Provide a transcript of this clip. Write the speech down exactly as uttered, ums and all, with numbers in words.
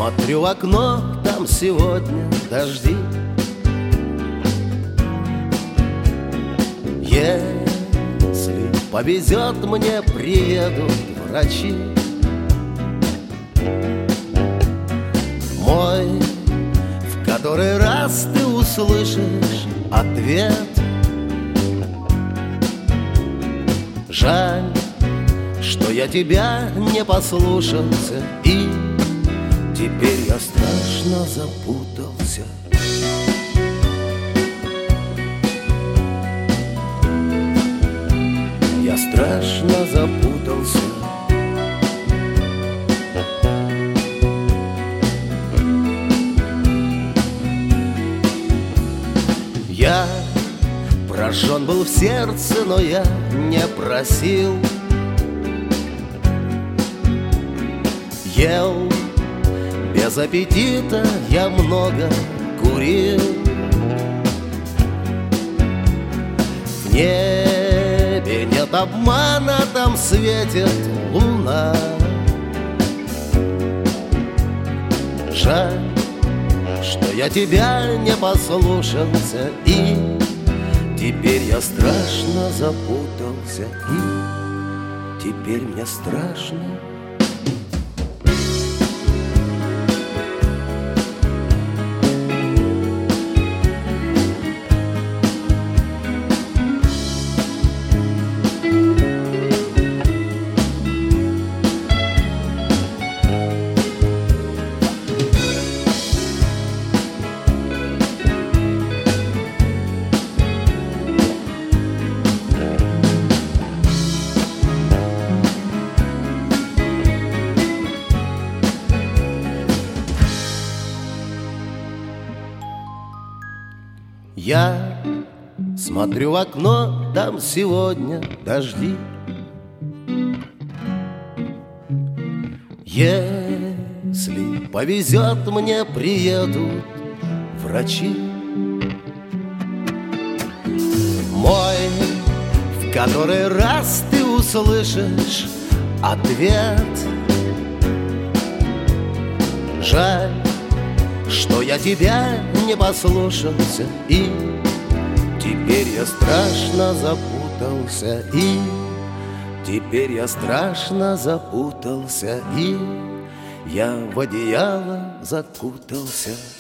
Смотрю в окно, там сегодня дожди. Если повезет, мне приедут врачи. Мой, в который раз ты услышишь ответ. Жаль, что я тебя не послушался, и теперь я страшно запутался. Я страшно запутался. Я прожжен был в сердце, но я не просил. Ел без аппетита, я много курил. В небе нет обмана, там светит луна. Жаль, что я тебя не послушался, и теперь я страшно запутался, и теперь мне страшно. Я смотрю в окно, там сегодня дожди. Если повезет, мне приедут врачи. Мой, в который раз ты услышишь ответ. Жаль, что я тебя не послушался, и теперь я страшно запутался, и теперь я страшно запутался, и я в одеяло закутался.